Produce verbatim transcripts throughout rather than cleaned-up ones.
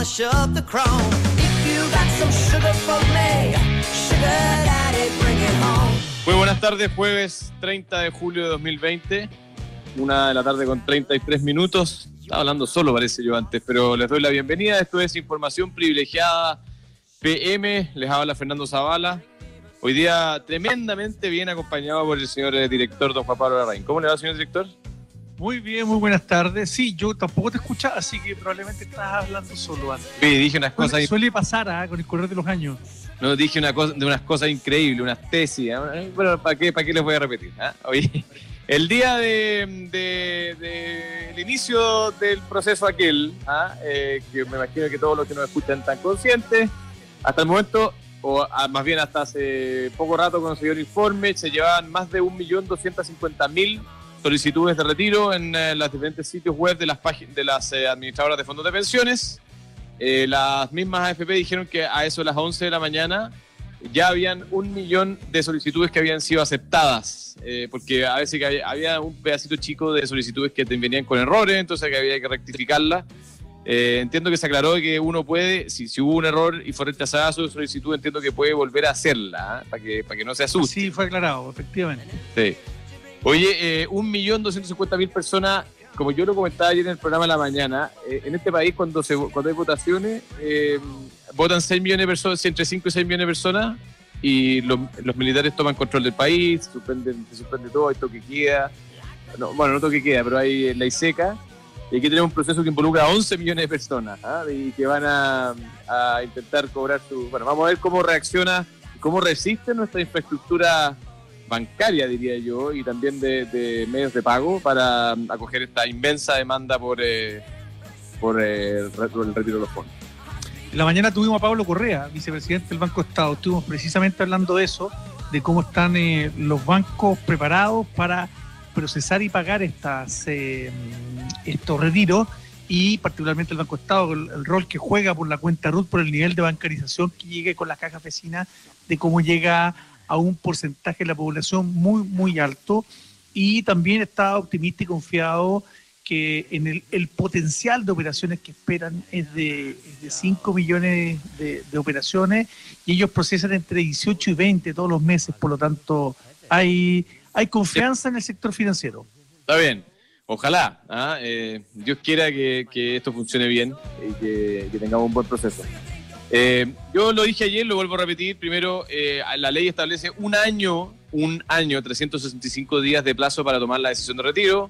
polish up the chrome. If you got some sugar for me, sugar daddy, bring it home. Muy buenas tardes, jueves treinta de julio de dos mil veinte, una de la tarde con treinta y tres minutos. Estaba hablando solo, parece yo antes, pero les doy la bienvenida. Esto es Información Privilegiada P M. Les habla Fernando Zavala. Hoy día tremendamente bien acompañado por el señor director, don Juan Pablo Larraín. ¿Cómo le va, señor director? Muy bien, muy buenas tardes. Sí, yo tampoco te escuchaba, así que probablemente estás hablando solo antes. Sí, dije unas cosas... Suele, suele pasar ¿eh? con el correr de los años. No, dije una cosa, de unas cosas increíbles, unas tesis. ¿eh? Bueno, ¿para qué, ¿para qué les voy a repetir? ¿eh? Oye, el día de, de, de el inicio del proceso aquel, ¿eh? Eh, que me imagino que todos los que nos escuchan están conscientes, hasta el momento, o a, más bien hasta hace poco rato cuando se dio el informe, se llevaban más de un millón doscientos cincuenta mil solicitudes de retiro en eh, los diferentes sitios web de las, páginas, de las eh, administradoras de fondos de pensiones. Eh, las mismas A F P dijeron que a eso de las once de la mañana ya habían un millón de solicitudes que habían sido aceptadas, eh, porque a veces que había, había un pedacito chico de solicitudes que te venían con errores, entonces que había que rectificarlas. Eh, entiendo que se aclaró que uno puede, si, si hubo un error y fue rechazada su solicitud, entiendo que puede volver a hacerla, ¿eh? para que, para que no se asuste. Sí, fue aclarado, efectivamente. Sí. Oye, eh, un millón doscientos cincuenta mil personas, como yo lo comentaba ayer en el programa de la mañana, eh, en este país cuando se cuando hay votaciones, eh, votan seis millones de personas, entre cinco y seis millones de personas, y los, los militares toman control del país, suspenden, se suspende todo, hay toque queda, no, bueno, no toque queda, pero hay ley seca, y aquí tenemos un proceso que involucra a once millones de personas, ¿eh? y que van a, a intentar cobrar su... Bueno, vamos a ver cómo reacciona, cómo resiste nuestra infraestructura bancaria, diría yo, y también de, de medios de pago para acoger esta inmensa demanda por, eh, por, eh, por el retiro de los fondos. En la mañana tuvimos a Pablo Correa, vicepresidente del Banco de Estado. Estuvimos precisamente hablando de eso, de cómo están eh, los bancos preparados para procesar y pagar estas, eh, estos retiros, y particularmente el Banco de Estado, el, el rol que juega por la cuenta R U T, por el nivel de bancarización que llegue con las cajas vecinas, de cómo llega a un porcentaje de la población muy, muy alto, y también está optimista y confiado que en el, el potencial de operaciones que esperan es de, es de cinco millones de, de operaciones, y ellos procesan entre dieciocho y veinte todos los meses, por lo tanto hay, hay confianza en el sector financiero. Está bien, ojalá, ¿ah? eh, Dios quiera que, que esto funcione bien y que, que tengamos un buen proceso. Eh, yo lo dije ayer, lo vuelvo a repetir. Primero, eh, la ley establece un año, un año, trescientos sesenta y cinco días de plazo para tomar la decisión de retiro.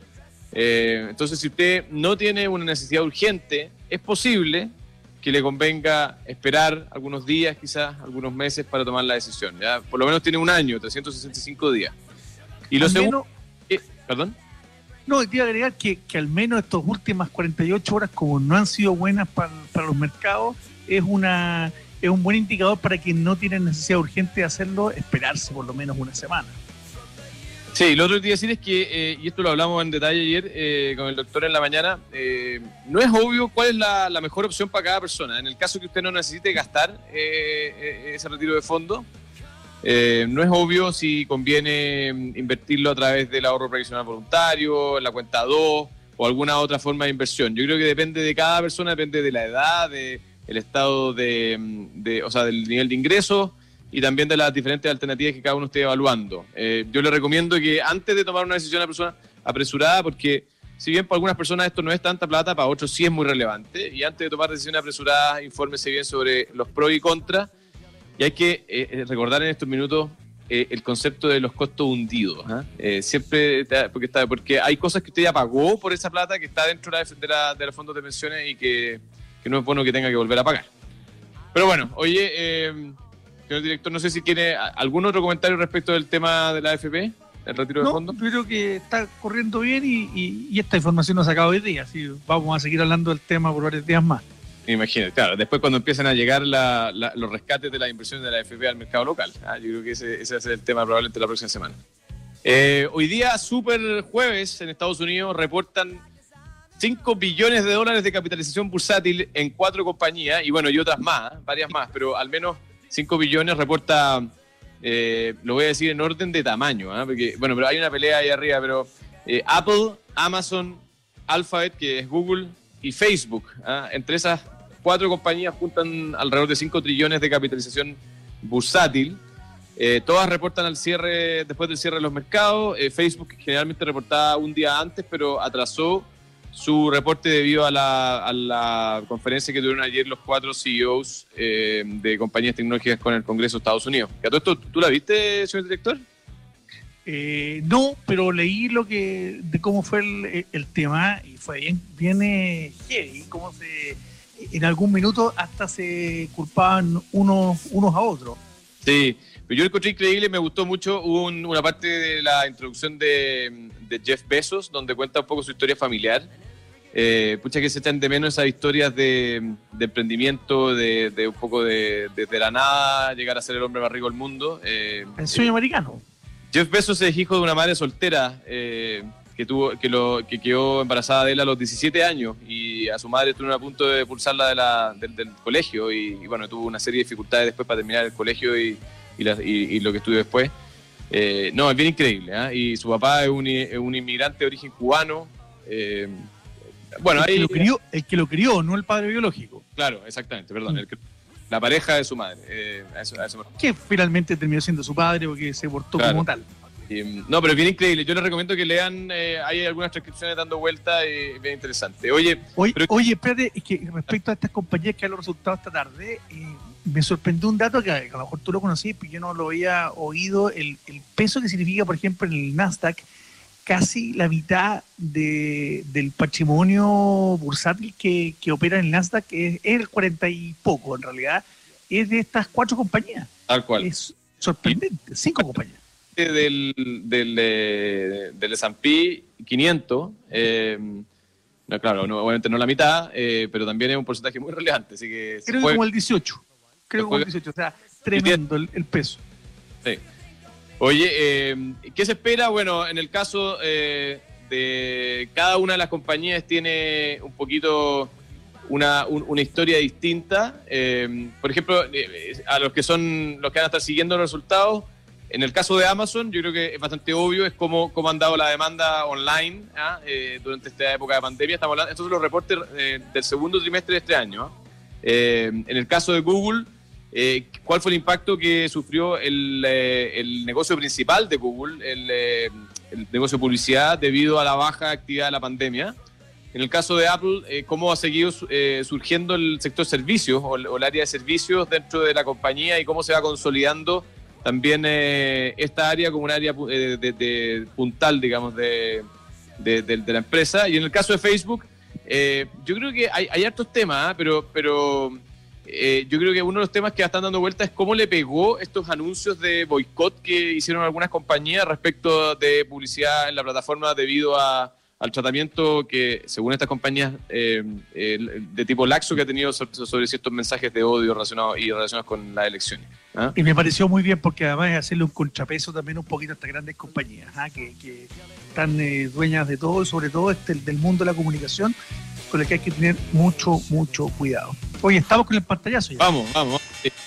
Eh, entonces, si usted no tiene una necesidad urgente, es posible que le convenga esperar algunos días, quizás algunos meses para tomar la decisión. ¿Ya? Por lo menos tiene un año, trescientos sesenta y cinco días. Y lo al segundo... Menos, eh, ¿Perdón? No, quería agregar que, que al menos estas últimas cuarenta y ocho horas, como no han sido buenas para, para los mercados, es una es un buen indicador para quien no tiene necesidad urgente de hacerlo, esperarse por lo menos una semana. Sí, lo otro que quería decir es que, eh, y esto lo hablamos en detalle ayer eh, con el doctor en la mañana, eh, no es obvio cuál es la, la mejor opción para cada persona. En el caso que usted no necesite gastar eh, ese retiro de fondo, eh, no es obvio si conviene invertirlo a través del ahorro previsional voluntario, la cuenta dos o alguna otra forma de inversión. Yo creo que depende de cada persona, depende de la edad, de el estado de, de, o sea, del nivel de ingresos y también de las diferentes alternativas que cada uno esté evaluando. Eh, yo le recomiendo que antes de tomar una decisión a persona apresurada, porque si bien para algunas personas esto no es tanta plata, para otros sí es muy relevante, y antes de tomar decisiones apresuradas, infórmese bien sobre los pros y contras, y hay que eh, recordar en estos minutos eh, el concepto de los costos hundidos. ¿eh? Eh, siempre, porque, está, porque hay cosas que usted ya pagó por esa plata que está dentro de, la, de, la, de los fondos de pensiones y que que no es bueno que tenga que volver a pagar. Pero bueno, oye, eh, señor director, no sé si tiene algún otro comentario respecto del tema de la A F P, el retiro de no, fondos. Yo creo que está corriendo bien y, y, y esta información nos ha sacado hoy día, así vamos a seguir hablando del tema por varios días más. Imagínate, claro, después cuando empiezan a llegar la, la, los rescates de las inversiones de la A F P al mercado local, ah, yo creo que ese, ese va a ser el tema probablemente la próxima semana. Eh, hoy día, super jueves, en Estados Unidos reportan cinco billones de dólares de capitalización bursátil en cuatro compañías, y bueno, y otras más, ¿eh? varias más, pero al menos cinco billones reporta, eh, lo voy a decir en orden de tamaño, ¿eh? porque, bueno, pero hay una pelea ahí arriba, pero eh, Apple, Amazon, Alphabet, que es Google, y Facebook, ¿eh? entre esas cuatro compañías juntan alrededor de cinco trillones de capitalización bursátil. Eh, todas reportan al cierre, después del cierre de los mercados. Eh, Facebook generalmente reportaba un día antes, pero atrasó su reporte debido a la, a la conferencia que tuvieron ayer los cuatro C E Os eh, de compañías tecnológicas con el Congreso de Estados Unidos. ¿Y a todo esto, tú la viste, señor director? Eh, no, pero leí lo que de cómo fue el, el tema y fue bien, bien eh, heavy, cómo se, en algún minuto hasta se culpaban unos, unos a otros. Sí, pero yo lo encontré increíble, me gustó mucho. Hubo un, una parte de la introducción de, de Jeff Bezos donde cuenta un poco su historia familiar. Eh, pucha que se echan de menos esas historias de, de emprendimiento, de, de un poco de, de, de la nada llegar a ser el hombre más rico del mundo. Eh, el sueño eh, americano. Jeff Bezos es hijo de una madre soltera eh, que tuvo que lo que quedó embarazada de él a los diecisiete años y a su madre estuvo a punto de expulsarla de la, del, del colegio y, y bueno, tuvo una serie de dificultades después para terminar el colegio y, y, la, y, y lo que estudió después. Eh, no, es bien increíble, ¿eh? Y su papá es un, es un inmigrante de origen cubano. Eh, bueno, el, ahí, que lo crió, el que lo crió, no el padre biológico. Claro, exactamente, perdón. Mm. El que, la pareja de su madre. Eh, a eso, a eso me... Que finalmente terminó siendo su padre porque se portó claro. como tal. Y, no, pero es bien increíble. Yo les recomiendo que lean. Eh, hay algunas transcripciones dando vuelta y bien interesante. Oye, oye, pero... oye, espérate, es que respecto a estas compañías que han los resultados esta tarde, eh, me sorprendió un dato que a lo mejor tú lo conocías, pero yo no lo había oído. El, el peso que significa, por ejemplo, en el Nasdaq, casi la mitad de, del patrimonio bursátil que, que opera en el Nasdaq es, es el cuarenta y poco, en realidad, es de estas cuatro compañías. Tal cual. Es sorprendente, cinco compañías. Del, del, eh, del ese and pe quinientos, eh, no, claro, no, obviamente no la mitad, eh, pero también es un porcentaje muy relevante. Así que creo que como el dieciocho, creo que como el dieciocho, o sea, tremendo el, el peso. Sí. Oye, eh, ¿qué se espera? Bueno, en el caso eh, de cada una de las compañías tiene un poquito una, un, una historia distinta. Eh, por ejemplo, eh, a los que son los que van a estar siguiendo los resultados, en el caso de Amazon, yo creo que es bastante obvio, es cómo, cómo han dado la demanda online ¿ah? eh, durante esta época de pandemia. Estamos hablando, estos son los reportes eh, del segundo trimestre de este año. Eh, en el caso de Google, Eh, ¿cuál fue el impacto que sufrió el, eh, el negocio principal de Google, el, eh, el negocio de publicidad, debido a la baja actividad de la pandemia? En el caso de Apple, eh, ¿cómo ha seguido eh, surgiendo el sector servicios o, o el área de servicios dentro de la compañía y cómo se va consolidando también eh, esta área como un área eh, de, de puntal, digamos, de, de, de, de la empresa? Y en el caso de Facebook, eh, yo creo que hay, hay hartos temas, ¿eh? pero... pero Eh, yo creo que uno de los temas que están dando vuelta es cómo le pegó estos anuncios de boicot que hicieron algunas compañías respecto de publicidad en la plataforma debido a, al tratamiento que, según estas compañías, eh, eh, de tipo laxo que ha tenido sobre, sobre ciertos mensajes de odio relacionados y relacionados con las elecciones. ¿Ah? Y me pareció muy bien porque además es hacerle un contrapeso también un poquito a estas grandes compañías ¿ah? que, que están eh, dueñas de todo, sobre todo este, del mundo de la comunicación, con el que hay que tener mucho, mucho cuidado. Oye, estamos con el pantallazo ya. Vamos, vamos.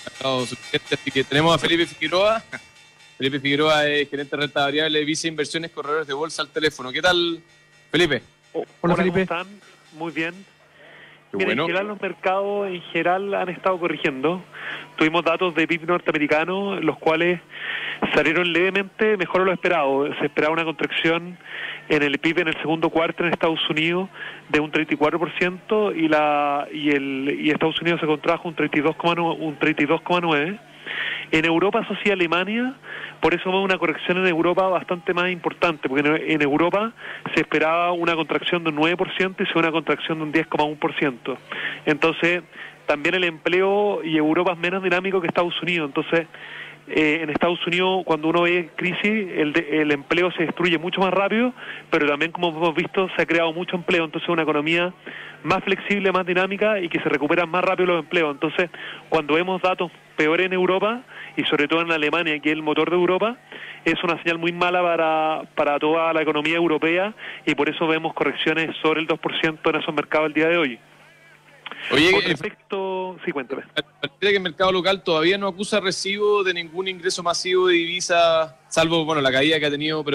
Así que tenemos a Felipe Figueroa. Felipe Figueroa es gerente de renta variable, vice inversiones, corredores de bolsa al teléfono. ¿Qué tal, Felipe? Oh, hola, Felipe. ¿Cómo están? Muy bien. Mira, bueno. En general los mercados en general han estado corrigiendo. Tuvimos datos de P I B norteamericano, los cuales salieron levemente mejor de lo esperado. Se esperaba una contracción en el P I B en el segundo cuarto en Estados Unidos de un treinta y cuatro por ciento y la y el y Estados Unidos se contrajo un treinta y dos coma nueve por ciento. Un treinta y dos coma nueve por ciento. En Europa, eso sí, Alemania, por eso vemos una corrección en Europa bastante más importante, porque en Europa se esperaba una contracción de un nueve por ciento y se ve una contracción de un diez coma uno por ciento. Entonces, también el empleo y Europa es menos dinámico que Estados Unidos. Entonces, eh, en Estados Unidos, cuando uno ve crisis, el, de, el empleo se destruye mucho más rápido, pero también, como hemos visto, se ha creado mucho empleo. Entonces, una economía más flexible, más dinámica y que se recuperan más rápido los empleos. Entonces, cuando vemos datos peores en Europa y sobre todo en Alemania, que es el motor de Europa, es una señal muy mala para, para toda la economía europea y por eso vemos correcciones sobre el dos por ciento en esos mercados el día de hoy. Oye, con respecto... Eh, sí, cuéntame. Parece que el mercado local todavía no acusa recibo de ningún ingreso masivo de divisa, salvo bueno la caída que ha tenido, pero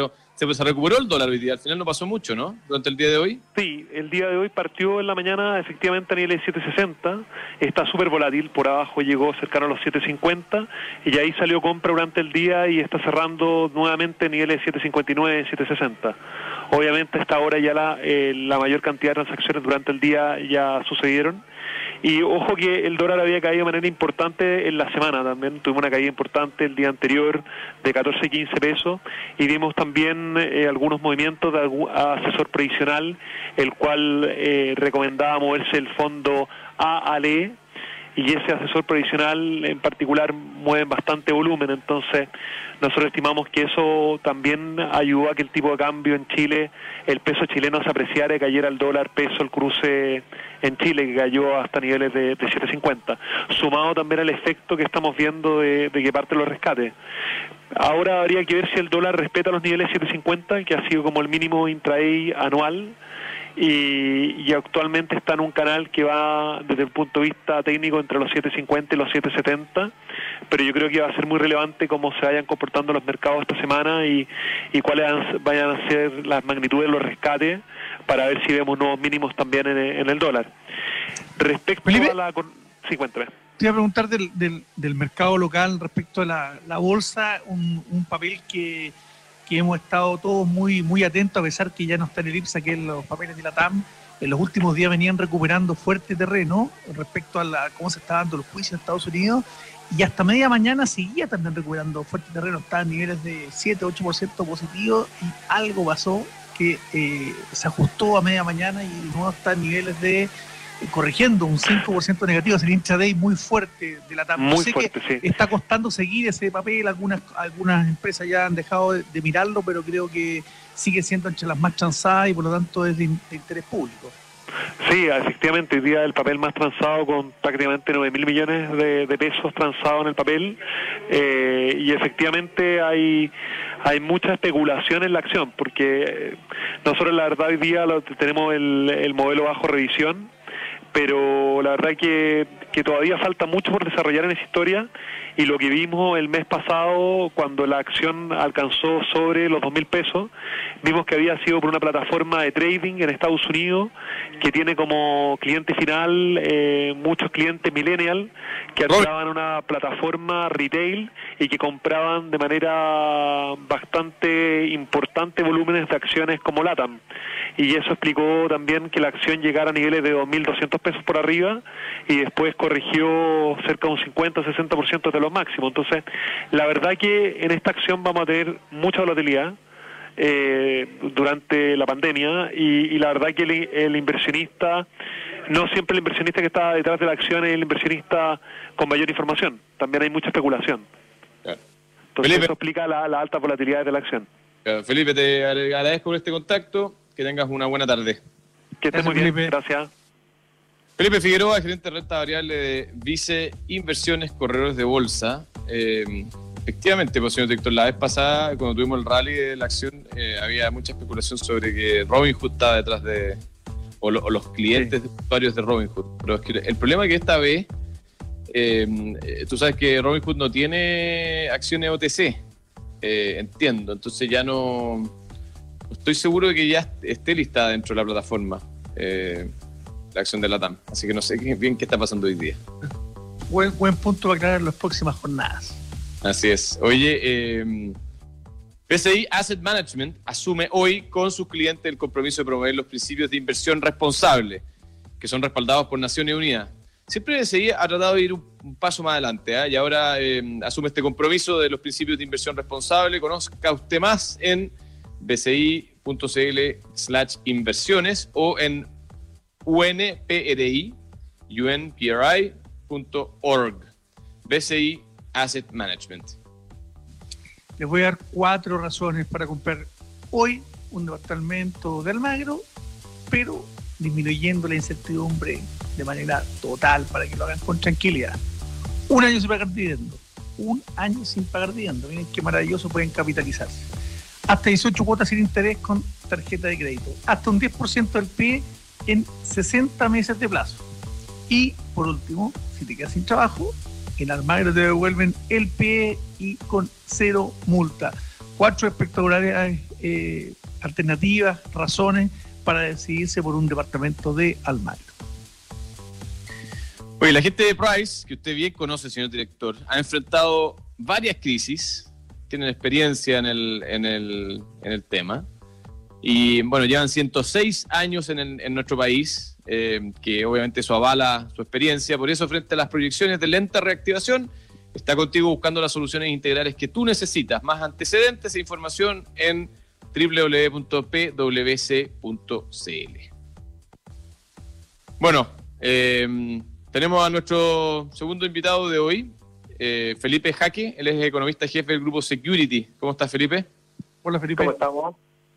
se, se recuperó el dólar hoy día, al final no pasó mucho, ¿no? Durante el día de hoy. Sí, el día de hoy partió en la mañana efectivamente a niveles de siete sesenta, está súper volátil, por abajo llegó cercano a los siete cincuenta y ahí salió compra durante el día y está cerrando nuevamente a niveles de siete cincuenta y nueve, siete sesenta. Obviamente a esta hora ya la, eh, la mayor cantidad de transacciones durante el día ya sucedieron. Y ojo que el dólar había caído de manera importante en la semana también, tuvimos una caída importante el día anterior de catorce, quince pesos y vimos también eh, algunos movimientos de algún asesor previsional, el cual eh, recomendaba moverse el fondo A A L E y ese asesor previsional en particular mueve bastante volumen, entonces nosotros estimamos que eso también ayudó a que el tipo de cambio en Chile, el peso chileno se apreciara y cayera el dólar peso, el cruce en Chile, que cayó hasta niveles de, de siete cincuenta, sumado también al efecto que estamos viendo de, de que parte los rescates. Ahora habría que ver si el dólar respeta los niveles siete cincuenta, que ha sido como el mínimo intraday anual, y, y actualmente está en un canal que va desde el punto de vista técnico entre los siete cincuenta y los siete setenta, pero yo creo que va a ser muy relevante cómo se vayan comportando los mercados esta semana y, y cuáles vayan a ser las magnitudes de los rescates para ver si vemos nuevos mínimos también en, en el dólar. Respecto Felipe, a la... Sí, cuéntame. Te iba a preguntar del, del, del mercado local respecto a la, la bolsa, un, un papel que... que hemos estado todos muy muy atentos, a pesar que ya no está en el IPSA, que es los papeles de la T A M. En los últimos días venían recuperando fuerte terreno respecto a la, cómo se estaban dando los juicios en Estados Unidos, y hasta media mañana seguía también recuperando fuerte terreno, estaba en niveles de siete, ocho por ciento positivo, y algo pasó que eh, se ajustó a media mañana y no está en niveles de corrigiendo un cinco por ciento negativo, es el intraday muy fuerte de la T A M. Muy sé fuerte, que sí. Está costando seguir ese papel, algunas algunas empresas ya han dejado de, de mirarlo, pero creo que sigue siendo entre las más transadas y por lo tanto es de, de interés público. Sí, efectivamente, hoy día el papel más transado con prácticamente nueve mil millones de, de pesos transados en el papel, eh, y efectivamente hay hay mucha especulación en la acción, porque nosotros la verdad hoy día lo, tenemos el, el modelo bajo revisión, pero la verdad que, que todavía falta mucho por desarrollar en esa historia, y lo que vimos el mes pasado cuando la acción alcanzó sobre los dos mil pesos, vimos que había sido por una plataforma de trading en Estados Unidos que tiene como cliente final eh, muchos clientes millennial que entraban en una plataforma retail y que compraban de manera bastante importante volúmenes de acciones como LATAM. Y eso explicó también que la acción llegara a niveles de dos mil doscientos pesos por arriba y después corrigió cerca de un cincuenta a sesenta por ciento de los máximos. Entonces, la verdad que en esta acción vamos a tener mucha volatilidad eh, durante la pandemia y, y la verdad que el, el inversionista, no siempre el inversionista que está detrás de la acción es el inversionista con mayor información. También hay mucha especulación. Claro. Entonces, Felipe, eso explica la, la alta volatilidad de la acción. Claro, Felipe, te agradezco por este contacto. Que tengas una buena tarde. Que estés muy bien, gracias. Felipe Figueroa, gerente de renta variable de Vice Inversiones Corredores de Bolsa. Eh, efectivamente, pues, señor director, la vez pasada, cuando tuvimos el rally de la acción, eh, había mucha especulación sobre que Robinhood estaba detrás de, o, lo, o los clientes sí. usuarios de Robinhood. Pero es que el problema es que esta vez, eh, tú sabes que Robinhood no tiene acciones O T C, eh, entiendo, entonces ya no... Estoy seguro de que ya esté listada dentro de la plataforma eh, la acción de la T A M. Así que no sé bien qué está pasando hoy día. Buen, buen punto para aclarar en las próximas jornadas. Así es. Oye, eh, B C I Asset Management asume hoy con sus clientes el compromiso de promover los principios de inversión responsable, que son respaldados por Naciones Unidas. Siempre B C I ha tratado de ir un, un paso más adelante, ¿eh? Y ahora eh, asume este compromiso de los principios de inversión responsable. Conozca usted más en bci.cl slash inversiones o en unpri, unpri.org. B C I Asset Management. Les voy a dar cuatro razones para comprar hoy un departamento de Almagro, pero disminuyendo la incertidumbre de manera total para que lo hagan con tranquilidad. Un año sin pagar dividendo. Un año sin pagar dividendo. Miren qué maravilloso, pueden capitalizarse. Hasta dieciocho cuotas sin interés con tarjeta de crédito. Hasta un diez por ciento del P I B en sesenta meses de plazo. Y, por último, si te quedas sin trabajo, en Almagro te devuelven el P I B y con cero multa. cuatro espectaculares eh, alternativas, razones para decidirse por un departamento de Almagro. Oye, la gente de Price, que usted bien conoce, señor director, ha enfrentado varias crisis, tienen experiencia en el, en el, en el tema, y bueno, llevan ciento seis años en, el, en nuestro país, eh, que obviamente eso avala su experiencia. Por eso, frente a las proyecciones de lenta reactivación, está contigo buscando las soluciones integrales que tú necesitas. Más antecedentes e información en doble u doble u doble u punto p w c punto c l. Bueno, eh, tenemos a nuestro segundo invitado de hoy, eh, Felipe Jaque. Él es economista jefe del grupo Security. ¿Cómo estás, Felipe? Hola, Felipe. ¿Cómo estamos?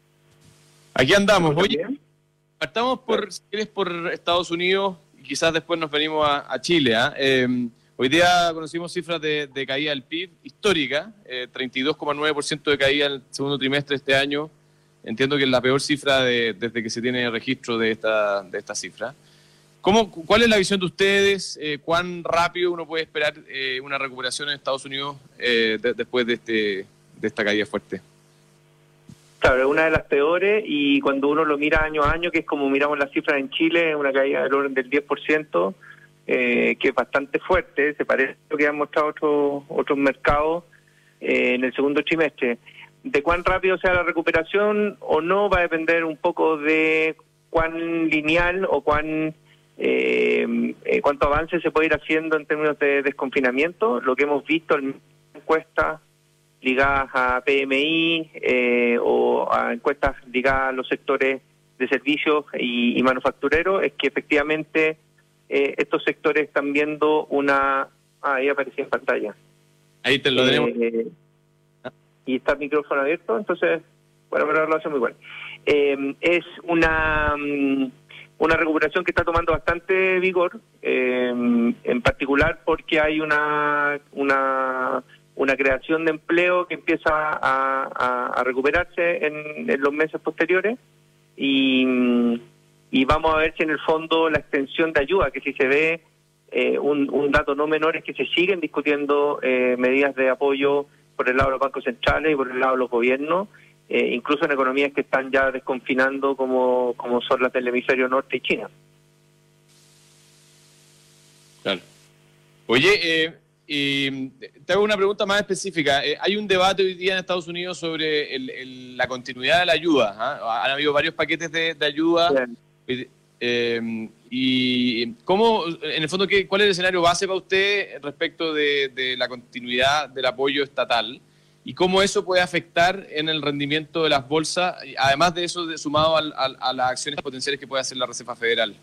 Aquí andamos. Oye, partamos por, si quieres, por Estados Unidos y quizás después nos venimos a, a Chile. ¿eh? Eh, hoy día conocimos cifras de, de caída del P I B histórica, eh, treinta y dos coma nueve por ciento de caída en el segundo trimestre de este año. Entiendo que es la peor cifra de, desde que se tiene registro de esta, de esta cifra. ¿Cómo, ¿Cuál es la visión de ustedes? Eh, ¿Cuán rápido uno puede esperar eh, una recuperación en Estados Unidos eh, de, después de, este, de esta caída fuerte? Claro, es una de las peores, y cuando uno lo mira año a año, que es como miramos las cifras en Chile, es una caída del orden del diez por ciento, eh, que es bastante fuerte, se parece a lo que han mostrado otros otros mercados eh, en el segundo trimestre. De cuán rápido sea la recuperación o no va a depender un poco de cuán lineal o cuán eh, eh, cuánto avance se puede ir haciendo en términos de desconfinamiento. Lo que hemos visto en encuestas ligadas a P M I eh, o a encuestas ligadas a los sectores de servicios y, y manufactureros es que efectivamente eh, estos sectores están viendo una... Ah, ahí aparecía en pantalla. Ahí te lo tenemos. Eh, y está el micrófono abierto, entonces, bueno, pero lo hace muy bueno. Eh, es una una recuperación que está tomando bastante vigor, eh, en particular porque hay una una una creación de empleo que empieza a, a, a recuperarse en, en los meses posteriores, y, y vamos a ver si en el fondo la extensión de ayuda, que si se ve eh, un, un dato no menor, es que se siguen discutiendo eh, medidas de apoyo por el lado de los bancos centrales y por el lado de los gobiernos, eh, incluso en economías que están ya desconfinando como, como son las del hemisferio norte y China. Claro. Oye, eh, y te hago una pregunta más específica. Eh, hay un debate hoy día en Estados Unidos sobre el, el, la continuidad de la ayuda. ¿eh? Han habido varios paquetes de, de ayuda. Eh, eh, y cómo, en el fondo, ¿qué, ¿cuál es el escenario base para usted respecto de, de la continuidad del apoyo estatal? ¿Y cómo eso puede afectar en el rendimiento de las bolsas? Además de eso, de, sumado al, al, a las acciones potenciales que puede hacer la Reserva Federal.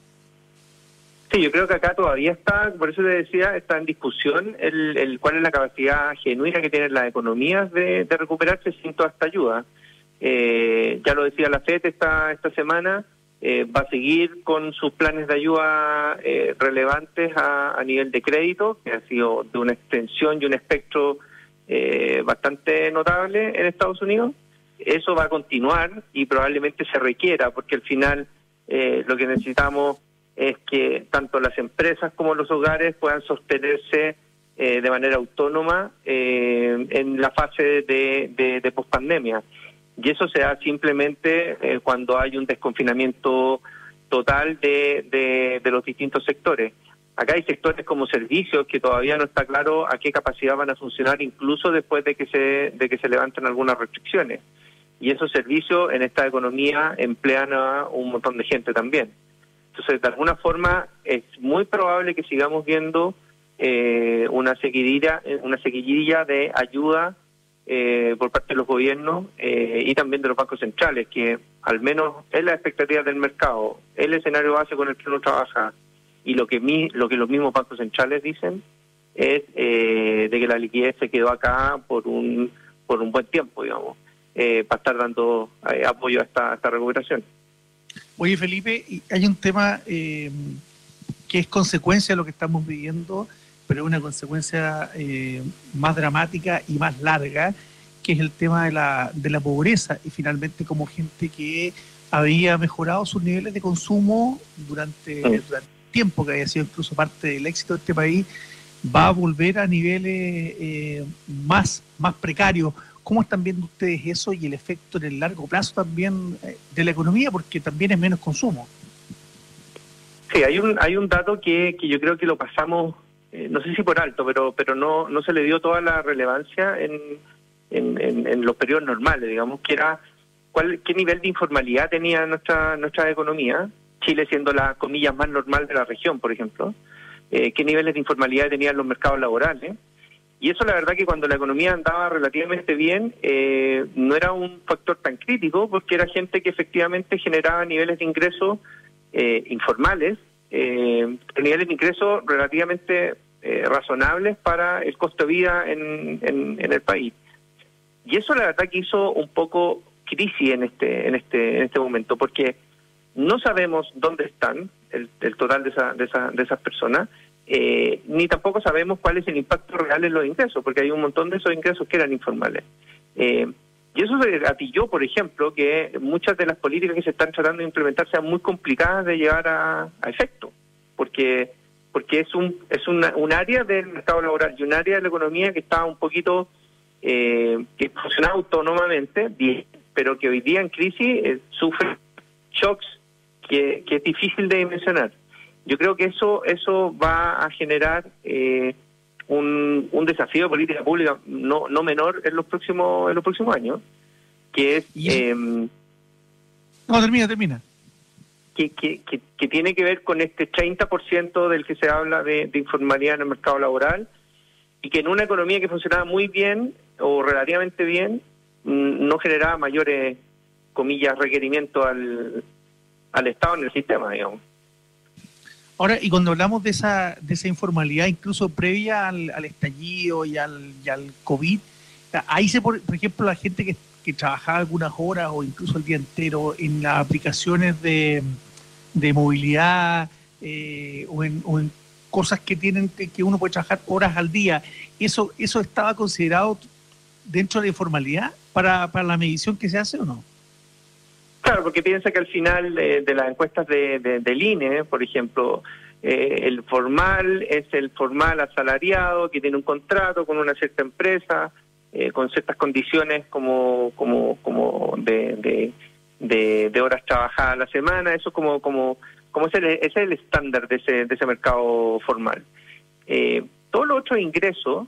Sí, yo creo que acá todavía está, por eso te decía, está en discusión el, el cuál es la capacidad genuina que tienen las economías de, de recuperarse sin toda esta ayuda. Eh, ya lo decía la FED esta, esta semana, eh, va a seguir con sus planes de ayuda eh, relevantes a, a nivel de crédito, que ha sido de una extensión y un espectro eh, bastante notable en Estados Unidos. Eso va a continuar y probablemente se requiera, porque al final eh, lo que necesitamos es que tanto las empresas como los hogares puedan sostenerse eh, de manera autónoma eh, en la fase de, de, de pospandemia. Y eso se da simplemente eh, cuando hay un desconfinamiento total de, de, de los distintos sectores. Acá hay sectores como servicios que todavía no está claro a qué capacidad van a funcionar incluso después de que se, de que se levanten algunas restricciones. Y esos servicios en esta economía emplean a un montón de gente también. Entonces, de alguna forma, es muy probable que sigamos viendo eh, una seguidilla, una seguidilla de ayuda eh, por parte de los gobiernos eh, y también de los bancos centrales, que al menos es la expectativa del mercado, es el escenario base con el que uno trabaja, y lo que mi, lo que los mismos bancos centrales dicen es eh, de que la liquidez se quedó acá por un por un buen tiempo, digamos, eh, para estar dando eh, apoyo a esta, a esta recuperación. Oye, Felipe, hay un tema eh, que es consecuencia de lo que estamos viviendo, pero es una consecuencia eh, más dramática y más larga, que es el tema de la, de la pobreza, y finalmente como gente que había mejorado sus niveles de consumo durante, sí. durante tiempo, que había sido incluso parte del éxito de este país, va a volver a niveles eh, más, más precarios. ¿cómo están viendo ustedes eso y el efecto en el largo plazo también eh, de la economía? Porque también es menos consumo. Sí, hay un hay un dato que, que yo creo que lo pasamos, eh, no sé si por alto, pero pero no no se le dio toda la relevancia en, en, en, en los periodos normales, digamos, que era cuál qué nivel de informalidad tenía nuestra nuestra economía, Chile siendo la, comillas, más normal de la región, por ejemplo, eh, qué niveles de informalidad tenían los mercados laborales. Y eso la verdad que cuando la economía andaba relativamente bien, eh, no era un factor tan crítico, porque era gente que efectivamente generaba niveles de ingresos eh, informales, eh, niveles de ingresos relativamente eh, razonables para el costo de vida en, en, en el país. Y eso la verdad que hizo un poco crisis en este en este en este momento, porque no sabemos dónde están el, el total de, esa, de, esa, de esas personas. Eh, ni tampoco sabemos cuál es el impacto real en los ingresos, porque hay un montón de esos ingresos que eran informales. Eh, y eso se gatilló, por ejemplo, que muchas de las políticas que se están tratando de implementar sean muy complicadas de llevar a, a efecto, porque porque es un es una, un área del mercado laboral y un área de la economía que está un poquito, eh, que funciona autónomamente, bien, pero que hoy día en crisis eh, sufre shocks que, que es difícil de dimensionar. Yo creo que eso eso va a generar eh, un, un desafío de política pública no no menor en los próximos en los próximos años, que es eh, no termina termina que, que, que, que tiene que ver con este treinta por ciento del que se habla de, de informalidad en el mercado laboral, y que en una economía que funcionaba muy bien o relativamente bien no generaba mayores, comillas, requerimientos al al Estado en el sistema, digamos. Ahora, y cuando hablamos de esa de esa informalidad, incluso previa al, al estallido y al, y al COVID, ahí se, por, por ejemplo, la gente que, que trabajaba algunas horas o incluso el día entero en las aplicaciones de, de movilidad eh, o, en, o en cosas que tienen que, que uno puede trabajar horas al día, ¿eso eso estaba considerado dentro de la informalidad para, para la medición que se hace o no? Claro, porque piensa que al final de, de las encuestas de, de, del I N E, por ejemplo, eh, el formal es el formal asalariado que tiene un contrato con una cierta empresa, eh, con ciertas condiciones como como como de, de, de, de horas trabajadas a la semana. Eso como como como es el, ese es el estándar de ese de ese mercado formal. Eh, todos los otros ingresos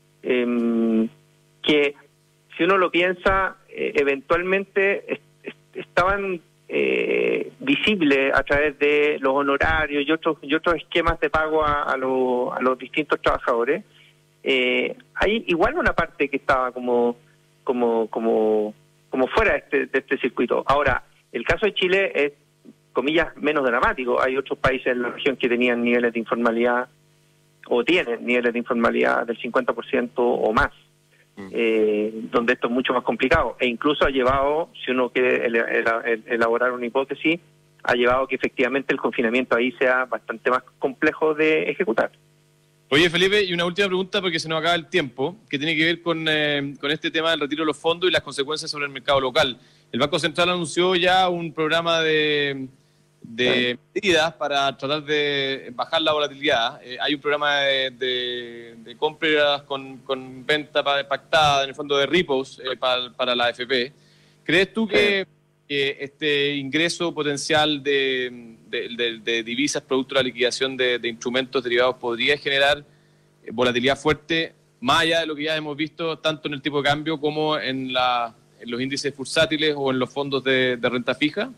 eh, que, si uno lo piensa, eh, eventualmente estaban eh, visibles a través de los honorarios y otros y otros esquemas de pago a, a, lo, a los distintos trabajadores. Eh, hay igual una parte que estaba como como como como fuera de este, de este circuito. Ahora, el caso de Chile es, comillas, menos dramático. Hay otros países en la región que tenían niveles de informalidad o tienen niveles de informalidad del cincuenta por ciento o más. Eh, donde esto es mucho más complicado, e incluso ha llevado, si uno quiere el, el, el, elaborar una hipótesis, ha llevado que efectivamente el confinamiento ahí sea bastante más complejo de ejecutar. Oye, Felipe, y una última pregunta porque se nos acaba el tiempo, que tiene que ver con, eh, con este tema del retiro de los fondos y las consecuencias sobre el mercado local. El Banco Central anunció ya un programa de, de medidas para tratar de bajar la volatilidad. Eh, hay un programa de, de, de compras con, con venta pactada, en el fondo de repos eh, para, para la A F P. ¿Crees tú que, que este ingreso potencial de, de, de, de divisas producto de la liquidación de, de instrumentos derivados podría generar volatilidad fuerte, más allá de lo que ya hemos visto tanto en el tipo de cambio como en, la, en los índices bursátiles o en los fondos de, de renta fija?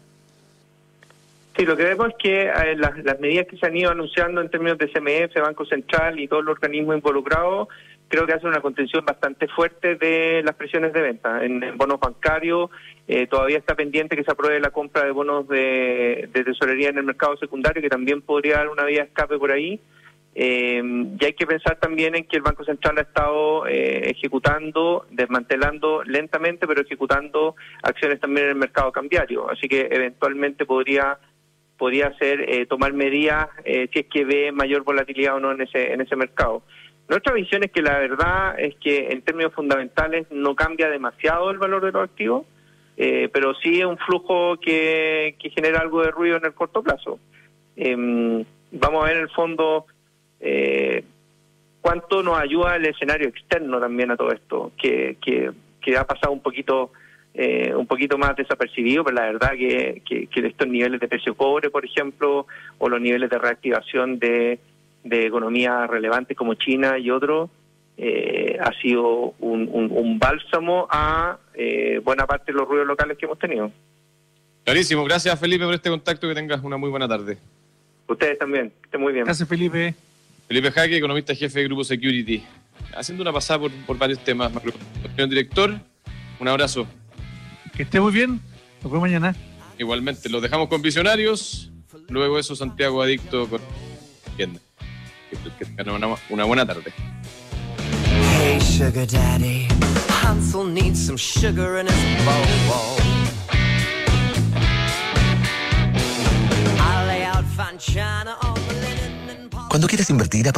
Sí, lo que vemos es que eh, las, las medidas que se han ido anunciando en términos de C M F, Banco Central y todos los organismos involucrados, creo que hacen una contención bastante fuerte de las presiones de venta. En, en bonos bancarios eh, todavía está pendiente que se apruebe la compra de bonos de, de tesorería en el mercado secundario, que también podría dar una vía de escape por ahí. Eh, y hay que pensar también en que el Banco Central ha estado eh, ejecutando, desmantelando lentamente, pero ejecutando acciones también en el mercado cambiario. Así que eventualmente podría podría ser eh, tomar medidas eh, si es que ve mayor volatilidad o no en ese en ese mercado. Nuestra visión es que la verdad es que en términos fundamentales no cambia demasiado el valor de los activos, eh, pero sí es un flujo que, que genera algo de ruido en el corto plazo. Eh, vamos a ver en el fondo eh, cuánto nos ayuda el escenario externo también a todo esto, que, que que ha pasado un poquito eh, un poquito más desapercibido, pero la verdad que, que, que estos niveles de precio cobre, por ejemplo, o los niveles de reactivación de, de economías relevantes como China y otros, eh, ha sido un, un, un bálsamo a eh, buena parte de los ruidos locales que hemos tenido. Clarísimo, gracias Felipe por este contacto, que tengas una muy buena tarde. Ustedes también, que estén muy bien. Gracias Felipe. Felipe Jaque, economista jefe de Grupo Security, haciendo una pasada por, por varios temas. Señor director, un abrazo. Que esté muy bien, nos vemos mañana. Igualmente, los dejamos con Visionarios, luego eso Santiago Adicto con... Que tengan una, una buena tarde. Hey sugar daddy, Hansel needs some sugar in his bowl. I'll lay out fine china on the linen and Cuando quieres invertir,